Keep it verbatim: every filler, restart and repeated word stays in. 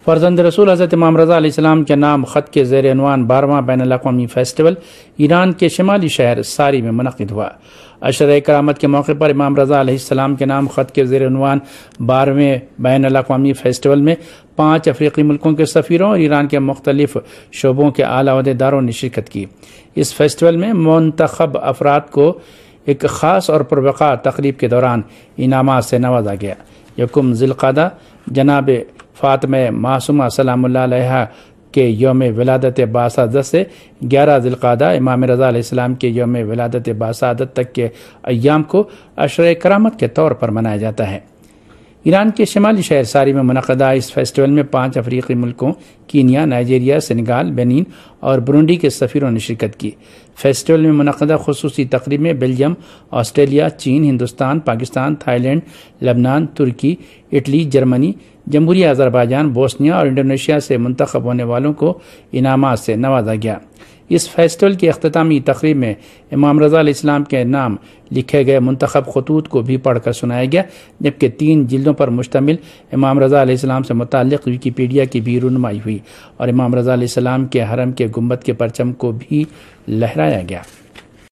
فرزند رسول حضرت امام رضا علیہ السلام کے نام خط کے زیر عنوان بارہواں بین الاقوامی فیسٹیول ایران کے شمالی شہر ساری میں منعقد ہوا۔ عشرہ کرامت کے موقع پر امام رضا علیہ السلام کے نام خط کے زیر عنوان بارہویں بین الاقوامی فیسٹیول میں پانچ افریقی ملکوں کے سفیروں اور ایران کے مختلف شعبوں کے اعلیٰ عہدیداروں نے شرکت کی۔ اس فیسٹیول میں منتخب افراد کو ایک خاص اور پروقار تقریب کے دوران انعامات سے نوازا گیا۔ یکم ذی القعدہ جناب فاطمہ معصومہ سلام اللہ علیہا کے یوم ولادت باسعادت سے گیارہ ذی القعدہ امام رضا علیہ السلام کے یوم ولادت باسعادت تک کے ایام کو عشرہ کرامت کے طور پر منایا جاتا ہے۔ ایران کے شمالی شہر ساری میں منعقدہ اس فیسٹیول میں پانچ افریقی ملکوں کینیا، نائجیریا، سینیگال، بینین اور برونڈی کے سفیروں نے شرکت کی۔ فیسٹیول میں منعقدہ خصوصی تقریب میں بیلجیم، آسٹریلیا، چین، ہندوستان، پاکستان، تھائی لینڈ، لبنان، ترکی، اٹلی، جرمنی، جمہوریہ آذربائیجان، بوسنیا اور انڈونیشیا سے منتخب ہونے والوں کو انعامات سے نوازا گیا۔ اس فیسٹیول کی اختتامی تقریب میں امام رضا علیہ السلام کے نام لکھے گئے منتخب خطوط کو بھی پڑھ کر سنایا گیا، جبکہ تین جلدوں پر مشتمل امام رضا علیہ السلام سے متعلق ویکیپیڈیا کی بھی رونمائی ہوئی اور امام رضا علیہ السلام کے حرم کے گنبد کے پرچم کو بھی لہرایا گیا۔